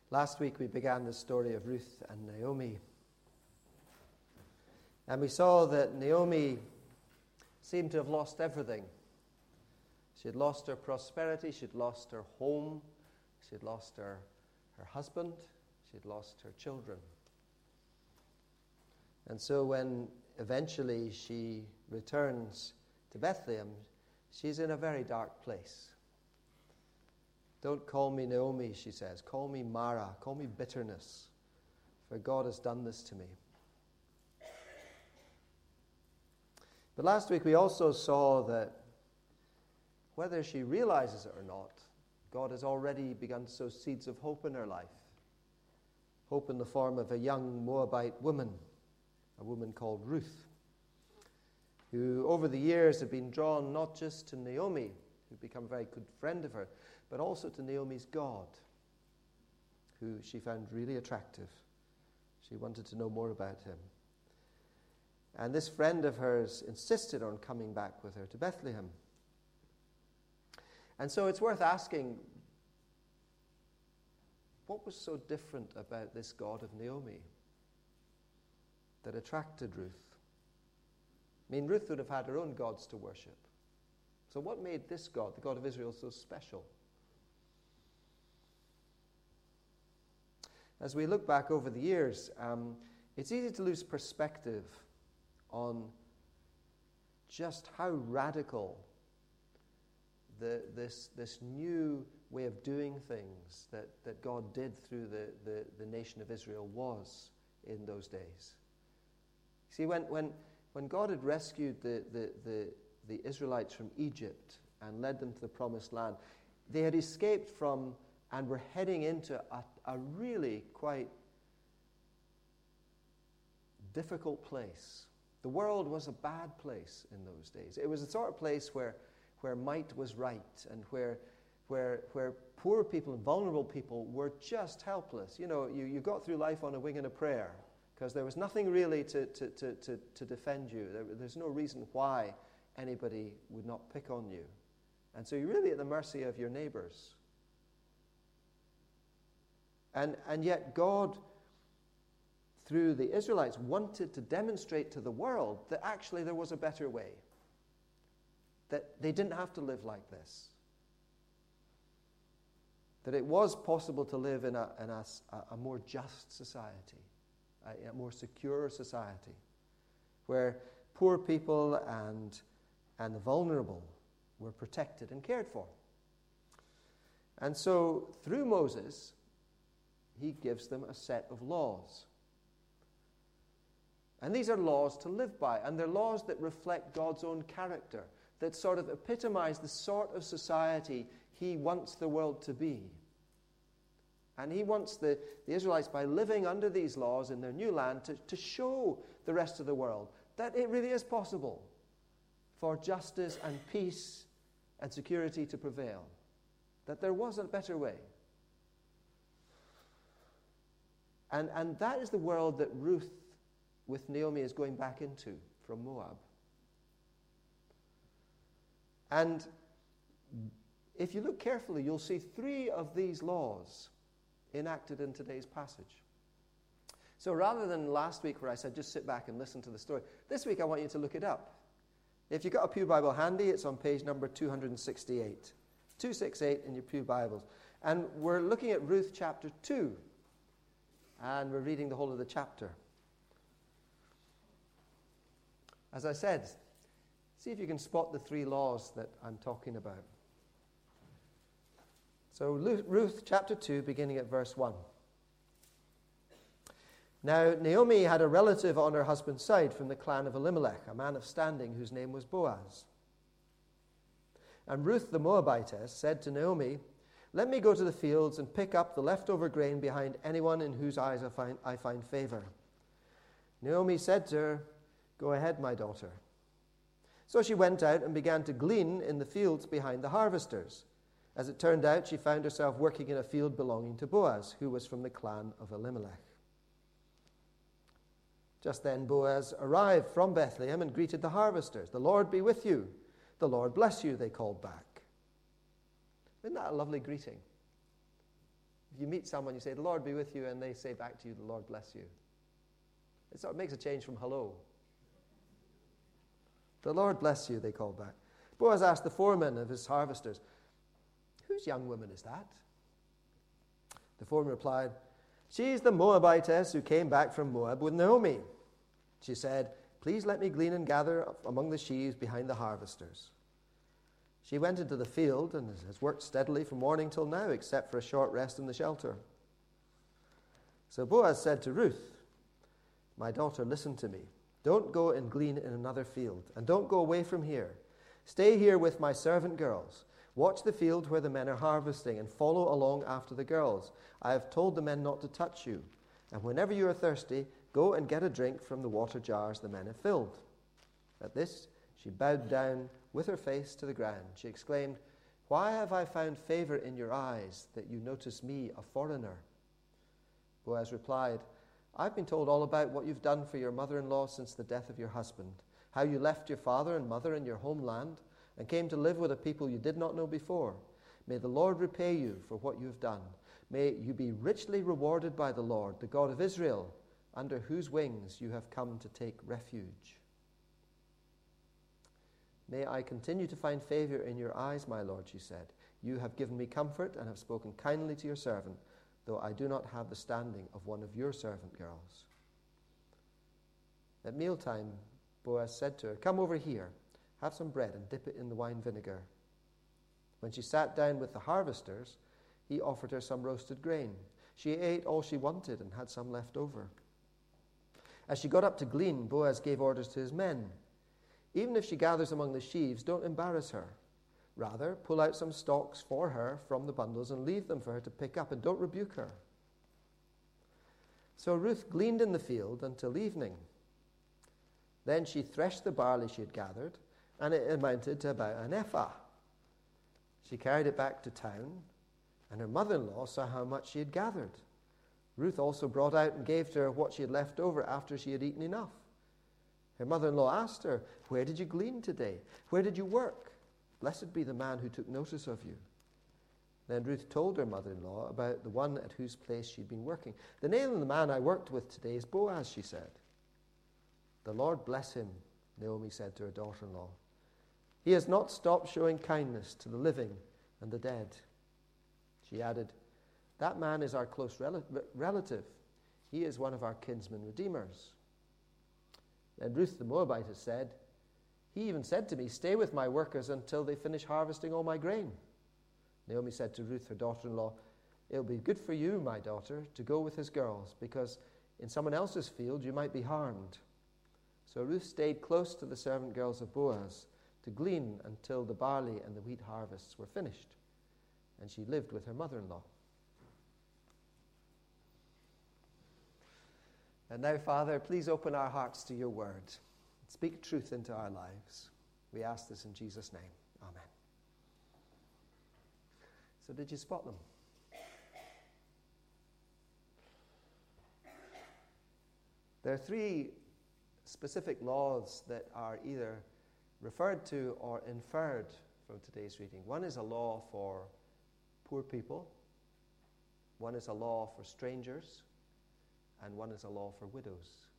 Last week we began the story of Ruth and Naomi. And we saw that Naomi seemed to have lost everything. She had lost her prosperity, she had lost her home, she had lost her husband, she had lost her children. And so when eventually she returns to Bethlehem, she's in a very dark place. Don't call me Naomi, she says. Call me Mara. Call me bitterness. For God has done this to me. But last week we also saw that whether she realizes it or not, God has already begun to sow seeds of hope in her life. Hope in the form of a young Moabite woman, a woman called Ruth, who over the years had been drawn not just to Naomi, who'd become a very good friend of her, but also to Naomi's God, who she found really attractive. She wanted to know more about him. And this friend of hers insisted on coming back with her to Bethlehem. And so it's worth asking, what was so different about this God of Naomi that attracted Ruth? I mean, Ruth would have had her own gods to worship. So what made this God, the God of Israel, so special? As we look back over the years, it's easy to lose perspective on just how radical this new way of doing things that God did through the nation of Israel was in those days. See, when God had rescued the Israelites from Egypt and led them to the Promised Land, they had escaped from and were heading into a really quite difficult place. The world was a bad place in those days. It was the sort of place where might was right and where poor people and vulnerable people were just helpless. You know, you got through life on a wing and a prayer because there was nothing really to defend you. There's no reason why anybody would not pick on you. And so you're really at the mercy of your neighbors. And yet God, through the Israelites, wanted to demonstrate to the world that actually there was a better way. That they didn't have to live like this. That it was possible to live in a more just society, a more secure society, where poor people and the vulnerable were protected and cared for. And so, through Moses, he gives them a set of laws. And these are laws to live by, and they're laws that reflect God's own character, that sort of epitomize the sort of society he wants the world to be. And he wants the Israelites, by living under these laws in their new land, to show the rest of the world that it really is possible for justice and peace and security to prevail, that there was a better way. And that is the world that Ruth with Naomi is going back into from Moab. And if you look carefully, you'll see 3 of these laws enacted in today's passage. So rather than last week where I said just sit back and listen to the story, this week I want you to look it up. If you've got a Pew Bible handy, it's on page number 268. 268 in your Pew Bibles. And we're looking at Ruth chapter 2. And we're reading the whole of the chapter. As I said, see if you can spot the 3 laws that I'm talking about. So Ruth chapter 2, beginning at verse 1. Now Naomi had a relative on her husband's side from the clan of Elimelech, a man of standing whose name was Boaz. And Ruth the Moabitess said to Naomi, "Let me go to the fields and pick up the leftover grain behind anyone in whose eyes I find favor." Naomi said to her, "Go ahead, my daughter." So she went out and began to glean in the fields behind the harvesters. As it turned out, she found herself working in a field belonging to Boaz, who was from the clan of Elimelech. Just then Boaz arrived from Bethlehem and greeted the harvesters. "The Lord be with you." "The Lord bless you," they called back. Isn't that a lovely greeting? If you meet someone, you say, "The Lord be with you," and they say back to you, "The Lord bless you." It sort of makes a change from hello. "The Lord bless you," they call back. Boaz asked the foreman of his harvesters, "Whose young woman is that?" The foreman replied, "She's the Moabitess who came back from Moab with Naomi. She said, 'Please let me glean and gather among the sheaves behind the harvesters.' She went into the field and has worked steadily from morning till now, except for a short rest in the shelter." So Boaz said to Ruth, "My daughter, listen to me. Don't go and glean in another field, and don't go away from here. Stay here with my servant girls. Watch the field where the men are harvesting, and follow along after the girls. I have told the men not to touch you. And whenever you are thirsty, go and get a drink from the water jars the men have filled." At this, she bowed down with her face to the ground. She exclaimed, "Why have I found favor in your eyes, that you notice me, a foreigner?" Boaz replied, "I've been told all about what you've done for your mother-in-law since the death of your husband, how you left your father and mother in your homeland and came to live with a people you did not know before. May the Lord repay you for what you have done. May you be richly rewarded by the Lord, the God of Israel, under whose wings you have come to take refuge." "May I continue to find favor in your eyes, my lord," she said. "You have given me comfort and have spoken kindly to your servant, though I do not have the standing of one of your servant girls." At mealtime, Boaz said to her, "Come over here, have some bread and dip it in the wine vinegar." When she sat down with the harvesters, he offered her some roasted grain. She ate all she wanted and had some left over. As she got up to glean, Boaz gave orders to his men, "Even if she gathers among the sheaves, don't embarrass her. Rather, pull out some stalks for her from the bundles and leave them for her to pick up, and don't rebuke her." So Ruth gleaned in the field until evening. Then she threshed the barley she had gathered, and it amounted to about an ephah. She carried it back to town, and her mother-in-law saw how much she had gathered. Ruth also brought out and gave to her what she had left over after she had eaten enough. Her mother-in-law asked her, "Where did you glean today? Where did you work? Blessed be the man who took notice of you." Then Ruth told her mother-in-law about the one at whose place she'd been working. "The name of the man I worked with today is Boaz," she said. "The Lord bless him," Naomi said to her daughter-in-law. "He has not stopped showing kindness to the living and the dead." She added, "That man is our close relative. He is one of our kinsman redeemers." Then Ruth the Moabitess said, "He even said to me, 'Stay with my workers until they finish harvesting all my grain.'" Naomi said to Ruth, her daughter-in-law, "It will be good for you, my daughter, to go with his girls, because in someone else's field you might be harmed." So Ruth stayed close to the servant girls of Boaz to glean until the barley and the wheat harvests were finished, and she lived with her mother-in-law. And now, Father, please open our hearts to your word. Speak truth into our lives. We ask this in Jesus' name. Amen. So did you spot them? There are three specific laws that are either referred to or inferred from today's reading. One is a law for poor people, one is a law for strangers, and one is a law for widows.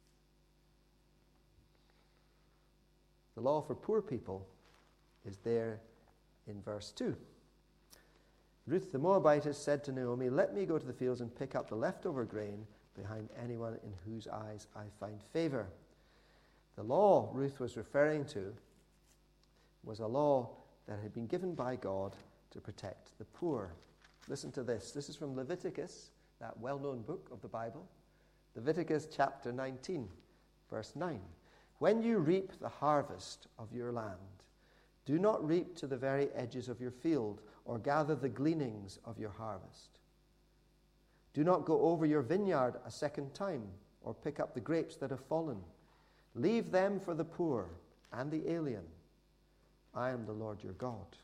The law for poor people is there in verse 2. Ruth the Moabitess said to Naomi, "Let me go to the fields and pick up the leftover grain behind anyone in whose eyes I find favor." The law Ruth was referring to was a law that had been given by God to protect the poor. Listen to this. This is from Leviticus, that well-known book of the Bible. Leviticus chapter 19, verse 9. "When you reap the harvest of your land, do not reap to the very edges of your field or gather the gleanings of your harvest. Do not go over your vineyard a second time or pick up the grapes that have fallen. Leave them for the poor and the alien. I am the Lord your God."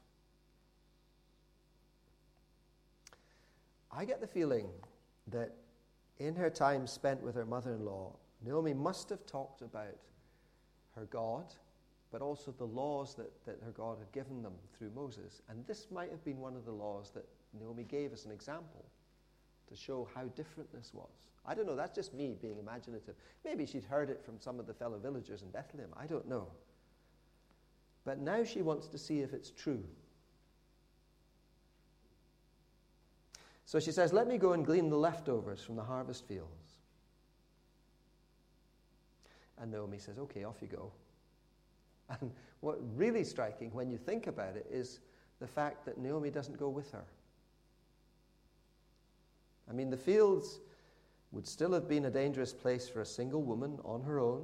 I get the feeling that in her time spent with her mother-in-law, Naomi must have talked about her God, but also the laws that her God had given them through Moses. And this might have been one of the laws that Naomi gave as an example. to show how different this was. I don't know, that's just me being imaginative. Maybe she'd heard it from some of the fellow villagers in Bethlehem. I don't know. But now she wants to see if it's true. So she says, let me go and glean the leftovers from the harvest fields. And Naomi says, okay, off you go. And what really striking when you think about it is the fact that Naomi doesn't go with her. I mean, the fields would still have been a dangerous place for a single woman on her own.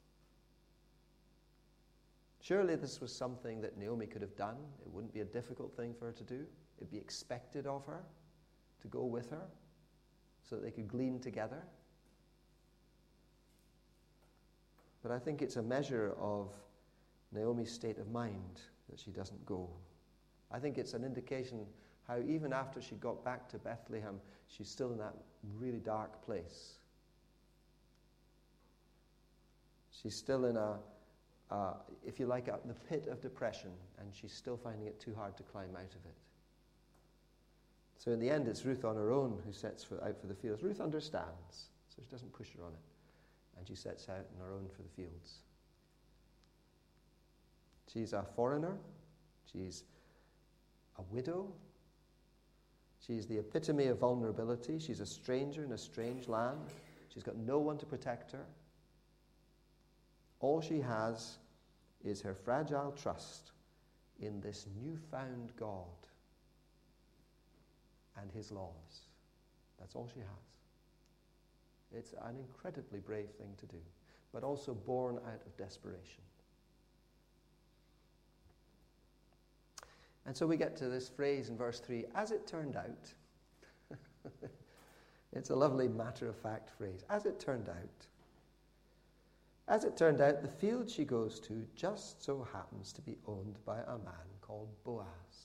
Surely this was something that Naomi could have done. It wouldn't be a difficult thing for her to do. It'd be expected of her to go with her so that they could glean together. But I think it's a measure of Naomi's state of mind that she doesn't go. I think it's an indication how even after she got back to Bethlehem, she's still in that really dark place. She's still in if you like, the pit of depression, and she's still finding it too hard to climb out of it. So in the end, it's Ruth on her own who sets out for the fields. Ruth understands, so she doesn't push her on it. And she sets out on her own for the fields. She's a foreigner. She's a widow. She's the epitome of vulnerability. She's a stranger in a strange land. She's got no one to protect her. All she has is her fragile trust in this newfound God and his laws. That's all she has. It's an incredibly brave thing to do, but also born out of desperation. And so we get to this phrase in verse 3, as it turned out. It's a lovely matter-of-fact phrase. As it turned out. As it turned out, the field she goes to just so happens to be owned by a man called Boaz.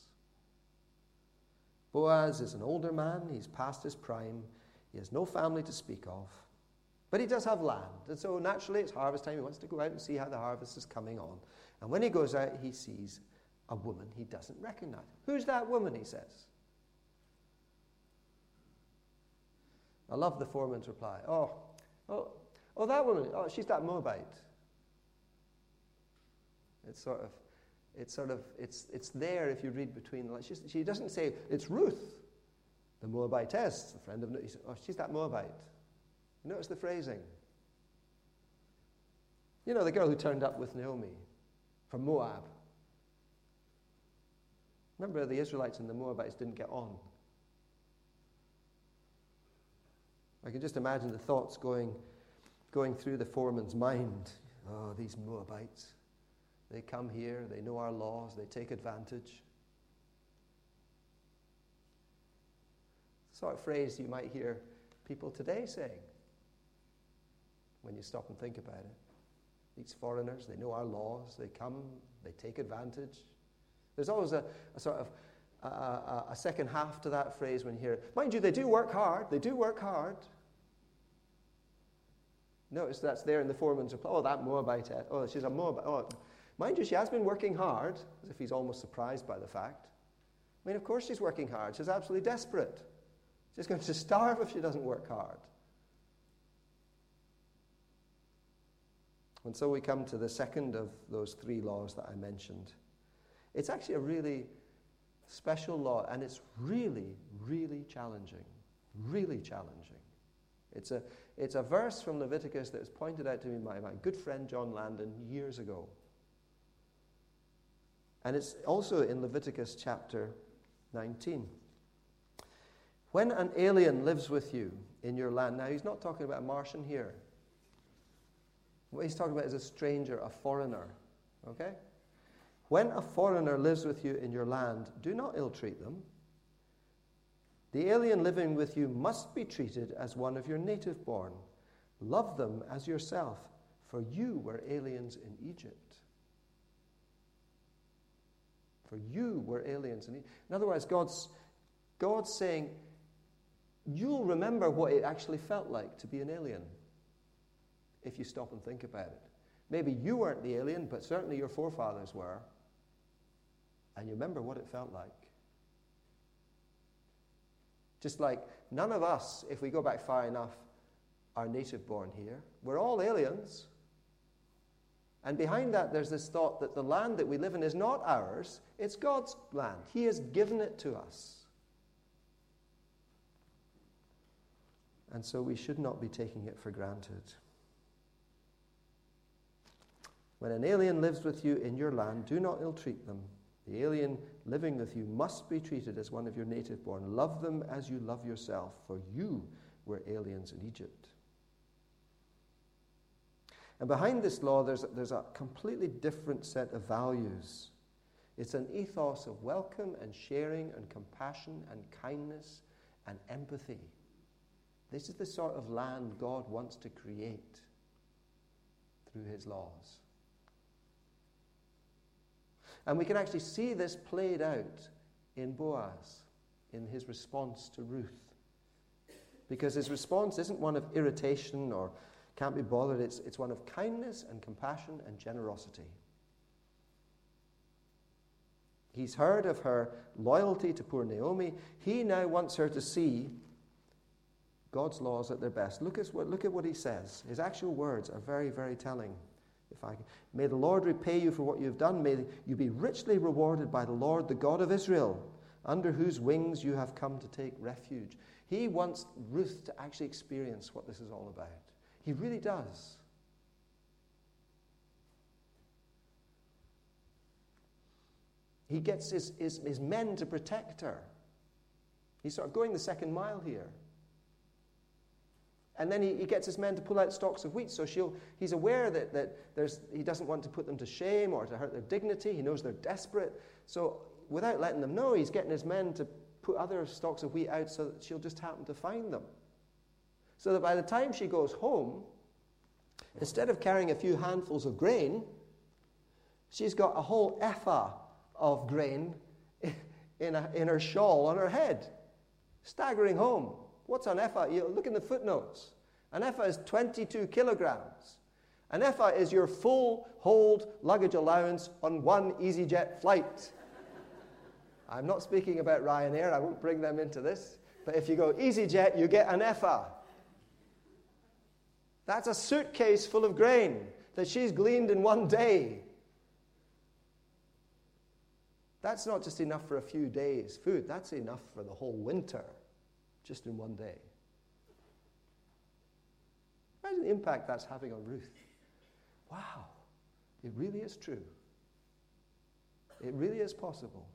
Boaz is an older man. He's past his prime. He has no family to speak of. But he does have land. And so naturally, it's harvest time. He wants to go out and see how the harvest is coming on. And when he goes out, he sees a woman he doesn't recognize. Who's that woman, he says. I love the foreman's reply. Oh, that woman. Oh, she's that Moabite. It's there if you read between the lines. She doesn't say, it's Ruth, the Moabitess, the friend of Naomi. Oh, she's that Moabite. You notice the phrasing. You know, the girl who turned up with Naomi from Moab. Remember, the Israelites and the Moabites didn't get on. I can just imagine the thoughts going through the foreman's mind. Oh, these Moabites. They come here, they know our laws, they take advantage. The sort of phrase you might hear people today saying when you stop and think about it. These foreigners, they know our laws, they come, they take advantage. There's always a sort of a second half to that phrase when you hear it. Mind you, they do work hard. They do work hard. Notice that's there in the foreman's reply. Oh, that Moabite. Oh, she's a Moabite. Oh, mind you, she has been working hard, as if he's almost surprised by the fact. I mean, of course she's working hard. She's absolutely desperate. She's going to starve if she doesn't work hard. And so we come to the second of those three laws that I mentioned. It's actually a really special law, and it's really, really challenging. Really challenging. It's a verse from Leviticus that was pointed out to me by my good friend John Landon years ago. And it's also in Leviticus chapter 19. When an alien lives with you in your land, now he's not talking about a Martian here. What he's talking about is a stranger, a foreigner. Okay? When a foreigner lives with you in your land, do not ill-treat them. The alien living with you must be treated as one of your native born. Love them as yourself, for you were aliens in Egypt. For you were aliens in Egypt. In other words, God's saying, you'll remember what it actually felt like to be an alien if you stop and think about it. Maybe you weren't the alien, but certainly your forefathers were. And you remember what it felt like. Just like none of us, if we go back far enough, are native born here. We're all aliens. And behind that, there's this thought that the land that we live in is not ours, it's God's land. He has given it to us. And so we should not be taking it for granted. When an alien lives with you in your land, do not ill-treat them. The alien living with you must be treated as one of your native born. Love them as you love yourself, for you were aliens in Egypt. And behind this law, there's a completely different set of values. It's an ethos of welcome and sharing and compassion and kindness and empathy. This is the sort of land God wants to create through his laws. And we can actually see this played out in Boaz, in his response to Ruth. Because his response isn't one of irritation or can't be bothered. It's one of kindness and compassion and generosity. He's heard of her loyalty to poor Naomi. He now wants her to see God's laws at their best. Look at what he says. His actual words are very, very telling. May the Lord repay you for what you have done. May you be richly rewarded by the Lord, the God of Israel, under whose wings you have come to take refuge. He wants Ruth to actually experience what this is all about. He really does. He gets his men to protect her. He's sort of going the second mile here. And then he gets his men to pull out stalks of wheat. So he's aware that he doesn't want to put them to shame or to hurt their dignity. He knows they're desperate. So without letting them know, he's getting his men to put other stalks of wheat out so that she'll just happen to find them. So that by the time she goes home, instead of carrying a few handfuls of grain, she's got a whole ephah of grain in her shawl on her head. Staggering home. What's an ephah? You look in the footnotes. An ephah is 22 kilograms. An ephah is your full hold luggage allowance on one EasyJet flight. I'm not speaking about Ryanair. I won't bring them into this. But if you go EasyJet, you get an ephah. That's a suitcase full of grain that she's gleaned in one day. That's not just enough for a few days' food. That's enough for the whole winter, just in one day. Imagine the impact that's having on Ruth. Wow, it really is true. It really is possible.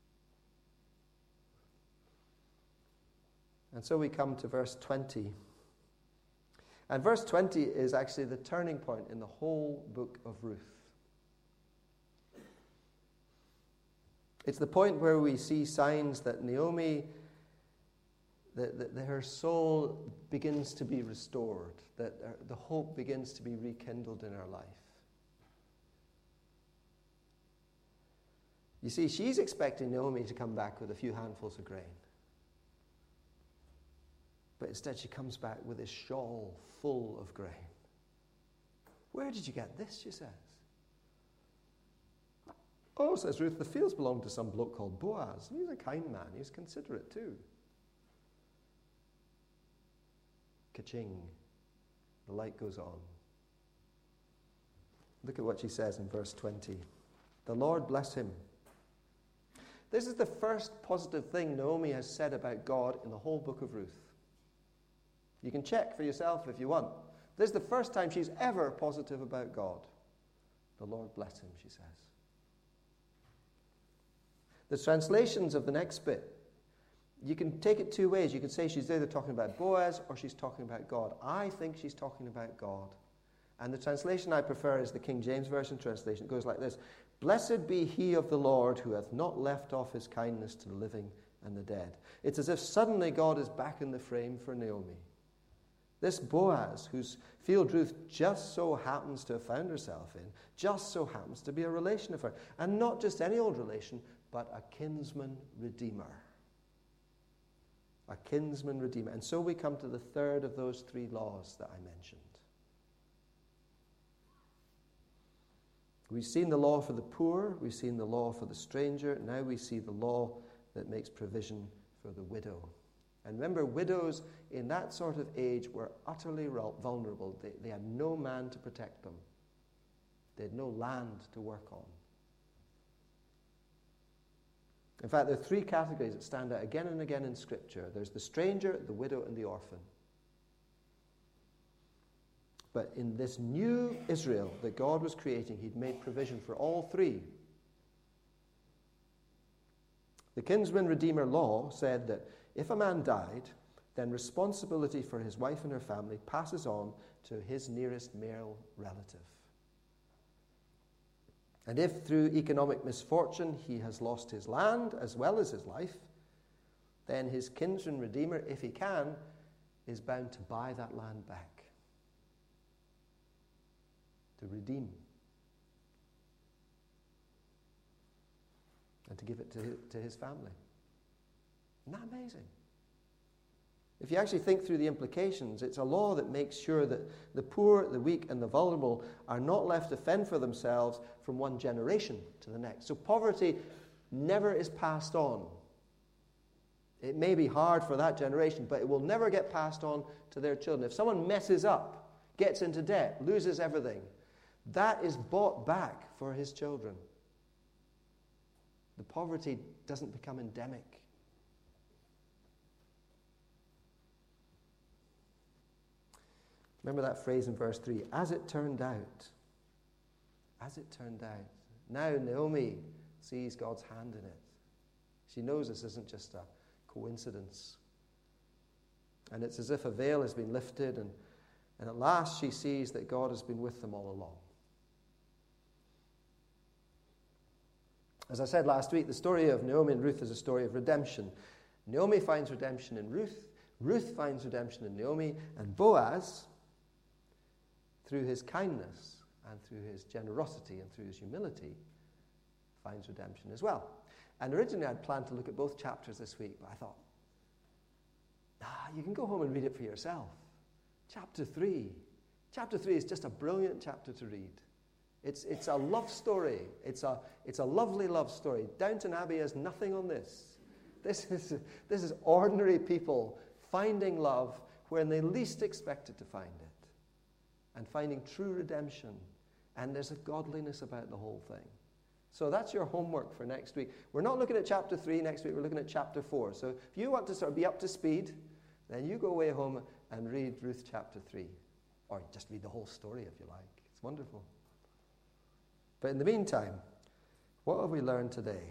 And so we come to verse 20. And verse 20 is actually the turning point in the whole book of Ruth. It's the point where we see signs that Naomi, that her soul begins to be restored, that the hope begins to be rekindled in her life. You see, she's expecting Naomi to come back with a few handfuls of grain. But instead she comes back with this shawl full of grain. Where did you get this, she says. Oh, says Ruth, the fields belong to some bloke called Boaz. And he's a kind man. He's considerate too. Ka-ching. The light goes on. Look at what she says in verse 20. The Lord bless him. This is the first positive thing Naomi has said about God in the whole book of Ruth. You can check for yourself if you want. This is the first time she's ever positive about God. The Lord bless him, she says. The translations of the next bit, you can take it two ways. You can say she's either talking about Boaz or she's talking about God. I think she's talking about God. And the translation I prefer is the King James Version translation. It goes like this. Blessed be he of the Lord who hath not left off his kindness to the living and the dead. It's as if suddenly God is back in the frame for Naomi. This Boaz, whose field Ruth just so happens to have found herself in, just so happens to be a relation of her. And not just any old relation, but a kinsman redeemer. A kinsman redeemer. And so we come to the third of those three laws that I mentioned. We've seen the law for the poor, we've seen the law for the stranger, now we see the law that makes provision for the widow. And remember, widows in that sort of age were utterly vulnerable. They had no man to protect them. They had no land to work on. In fact, there are three categories that stand out again and again in Scripture. There's the stranger, the widow, and the orphan. But in this new Israel that God was creating, he'd made provision for all three. The kinsman redeemer law said that if a man died, then responsibility for his wife and her family passes on to his nearest male relative. And if through economic misfortune he has lost his land as well as his life, then his kinsman redeemer, if he can, is bound to buy that land back, to redeem, and to give it to his family. Isn't that amazing? If you actually think through the implications, it's a law that makes sure that the poor, the weak, and the vulnerable are not left to fend for themselves from one generation to the next. So poverty never is passed on. It may be hard for that generation, but it will never get passed on to their children. If someone messes up, gets into debt, loses everything, that is bought back for his children. The poverty doesn't become endemic. Remember that phrase in verse 3, as it turned out. As it turned out. Now Naomi sees God's hand in it. She knows this isn't just a coincidence. And it's as if a veil has been lifted, and at last she sees that God has been with them all along. As I said last week, the story of Naomi and Ruth is a story of redemption. Naomi finds redemption in Ruth. Ruth finds redemption in Naomi. And Boaz, through his kindness and through his generosity and through his humility, finds redemption as well. And originally I'd planned to look at both chapters this week, but I thought, you can go home and read it for yourself. Chapter 3. Chapter 3 is just a brilliant chapter to read. It's a love story. It's a lovely love story. Downton Abbey has nothing on this. This is ordinary people finding love when they least expected to find it, and finding true redemption. And there's a godliness about the whole thing. So that's your homework for next week. We're not looking at chapter 3 next week. We're looking at chapter 4. So if you want to sort of be up to speed, then you go away home and read Ruth chapter 3. Or just read the whole story if you like. It's wonderful. But in the meantime, what have we learned today?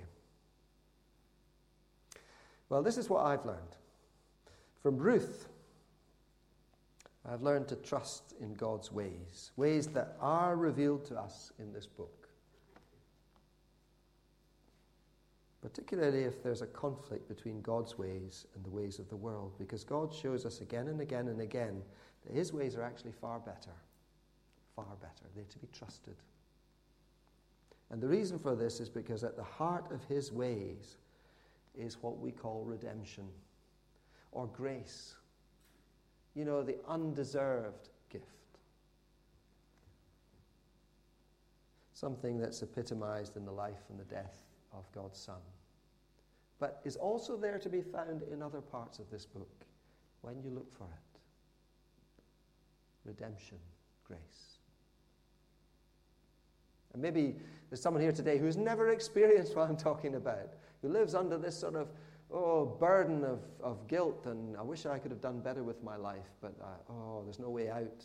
Well, this is what I've learned. From Ruth, I've learned to trust in God's ways, ways that are revealed to us in this book. Particularly if there's a conflict between God's ways and the ways of the world, because God shows us again and again and again that his ways are actually far better. Far better. They're to be trusted. And the reason for this is because at the heart of his ways is what we call redemption or grace. You know, the undeserved gift. Something that's epitomized in the life and the death of God's Son, but is also there to be found in other parts of this book when you look for it. Redemption, grace. And maybe there's someone here today who's never experienced what I'm talking about, who lives under this sort of burden of guilt, and I wish I could have done better with my life, but there's no way out.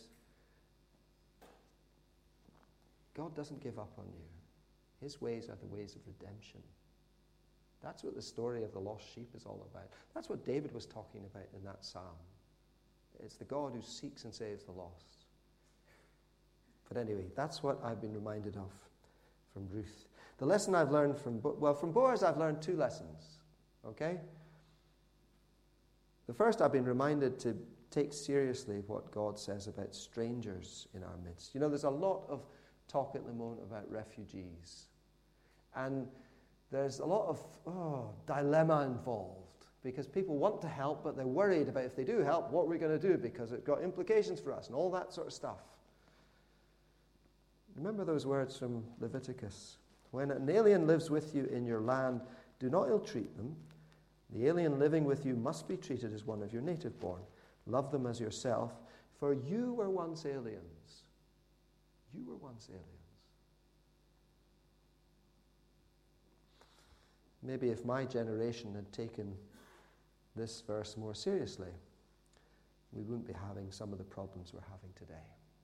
God doesn't give up on you. His ways are the ways of redemption. That's what the story of the lost sheep is all about. That's what David was talking about in that psalm. It's the God who seeks and saves the lost. But anyway, that's what I've been reminded of from Ruth. The lesson I've learned from Boaz, I've learned two lessons. Okay? The first, I've been reminded to take seriously what God says about strangers in our midst. You know, there's a lot of talk at the moment about refugees. And there's a lot of dilemma involved, because people want to help, but they're worried about if they do help, what we're going to do, because it's got implications for us and all that sort of stuff. Remember those words from Leviticus. When an alien lives with you in your land, do not ill-treat them, The alien living with you must be treated as one of your native born. Love them as yourself, for you were once aliens. You were once aliens. Maybe if my generation had taken this verse more seriously, we wouldn't be having some of the problems we're having today.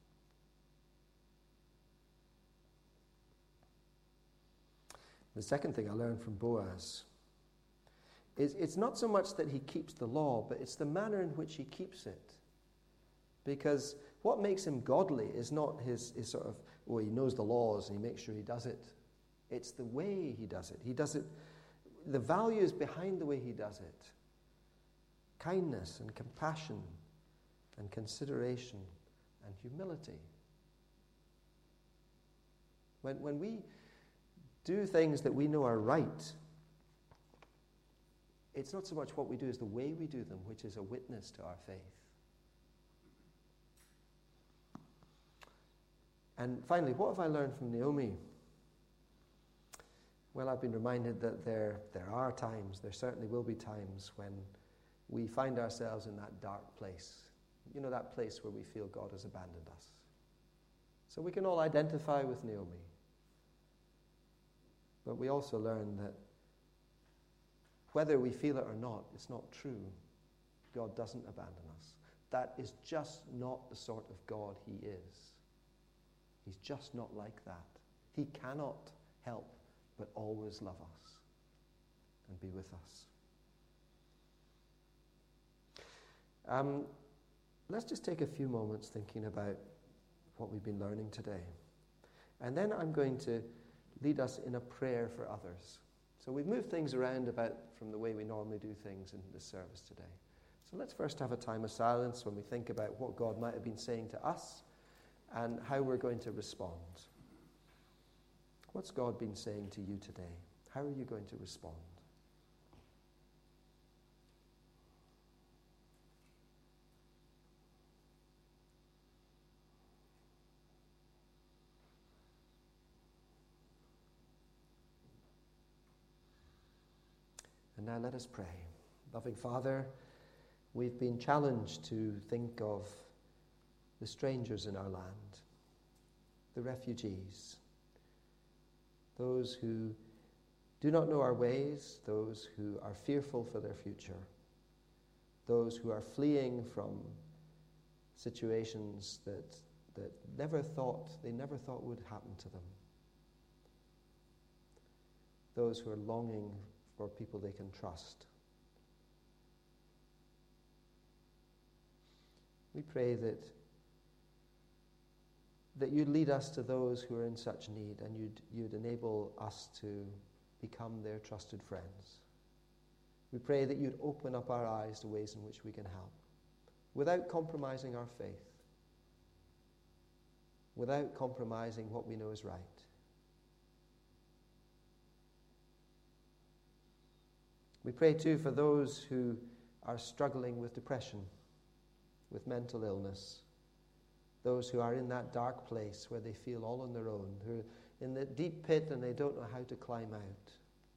The second thing I learned from Boaz is it's not so much that he keeps the law, but it's the manner in which he keeps it. Because what makes him godly is not his sort of, he knows the laws and he makes sure he does it. It's the way he does it. He does it, the values behind the way he does it. Kindness and compassion and consideration and humility. When we do things that we know are right, it's not so much what we do as the way we do them, which is a witness to our faith. And finally, what have I learned from Naomi? Well, I've been reminded that there are times, there certainly will be times when we find ourselves in that dark place. You know, that place where we feel God has abandoned us. So we can all identify with Naomi. But we also learn that whether we feel it or not, it's not true. God doesn't abandon us. That is just not the sort of God he is. He's just not like that. He cannot help but always love us and be with us. Let's just take a few moments thinking about what we've been learning today. And then I'm going to lead us in a prayer for others. So we've moved things around about from the way we normally do things in this service today. So let's first have a time of silence when we think about what God might have been saying to us and how we're going to respond. What's God been saying to you today? How are you going to respond? And now let us pray. Loving Father, we've been challenged to think of the strangers in our land, the refugees, those who do not know our ways, those who are fearful for their future, those who are fleeing from situations that they never thought would happen to them, those who are longing for people they can trust. We pray that you'd lead us to those who are in such need, and you'd enable us to become their trusted friends. We pray that you'd open up our eyes to ways in which we can help, without compromising our faith, without compromising what we know is right. We pray too for those who are struggling with depression, with mental illness, those who are in that dark place where they feel all on their own, who are in the deep pit and they don't know how to climb out.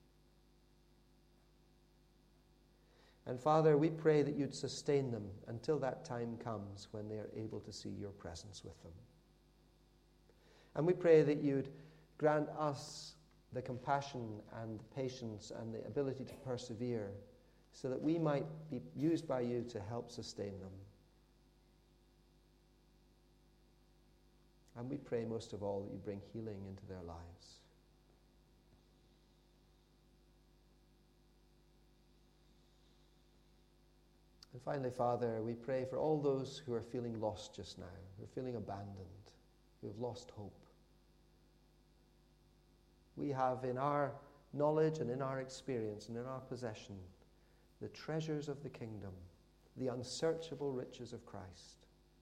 And Father, we pray that you'd sustain them until that time comes when they are able to see your presence with them. And we pray that you'd grant us the compassion and the patience and the ability to persevere so that we might be used by you to help sustain them. And we pray most of all that you bring healing into their lives. And finally, Father, we pray for all those who are feeling lost just now, who are feeling abandoned, who have lost hope. We have in our knowledge and in our experience and in our possession the treasures of the kingdom, the unsearchable riches of Christ.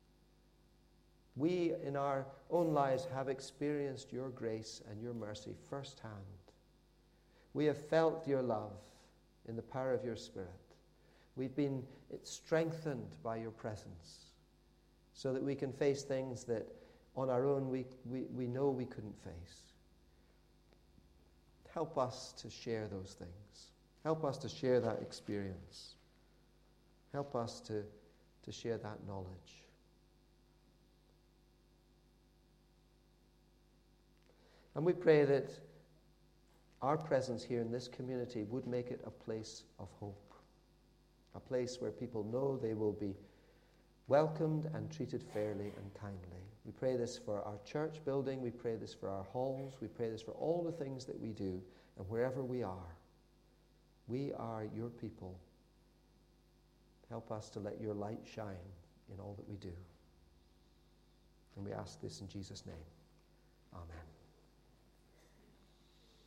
We in our own lives have experienced your grace and your mercy firsthand. We have felt your love in the power of your Spirit. We've been strengthened by your presence so that we can face things that on our own we know we couldn't face. Help us to share those things. Help us to share that experience. Help us to share that knowledge. And we pray that our presence here in this community would make it a place of hope, a place where people know they will be welcomed and treated fairly and kindly. We pray this for our church building, we pray this for our halls, we pray this for all the things that we do, and wherever we are. We are your people. Help us to let your light shine in all that we do. And we ask this in Jesus' name. Amen.